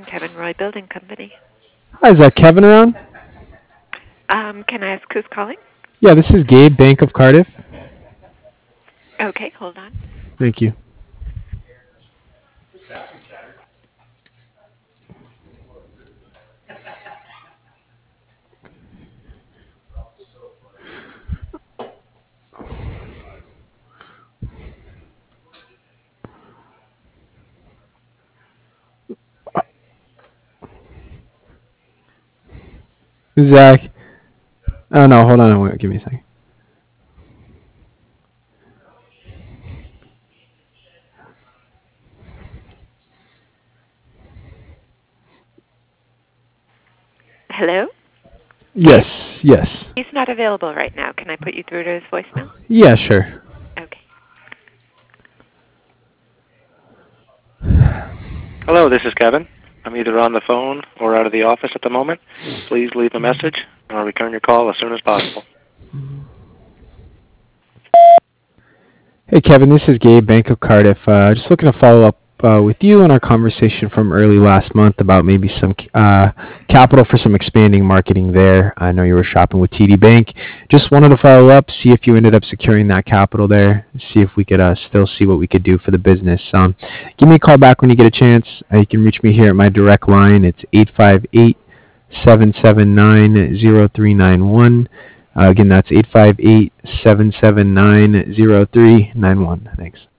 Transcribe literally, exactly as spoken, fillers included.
Kevin Roy Building Company. Hi, is that Kevin around? Um, can I ask who's calling? Yeah, this is Gabe, Bank of Cardiff. Okay, hold on. Thank you. Zach. Oh, no, hold on. Wait, give me a second. Hello? Yes, Gabe? yes. He's not available right now. Can I put you through to his voicemail? Yeah, sure. Okay. Hello, this is Kevin. I'm either on the phone or out of the office at the moment. Please leave a message, and I'll return your call as soon as possible. Hey, Kevin, this is Gabe, Bank of Cardiff. Uh, just looking to follow up uh, with you on our conversation from early last month about maybe some uh, capital for some expanding marketing there. I know you were shopping with T D Bank. Just wanted to follow up, see if you ended up securing that capital there, see if we could uh, still see what we could do for the business. Um, give me a call back when you get a chance. Uh, you can reach me here at my direct line. It's eight five eight, seven seven nine, zero three nine one. Uh, again, that's eight five eight, seven seven nine, zero three nine one. Thanks.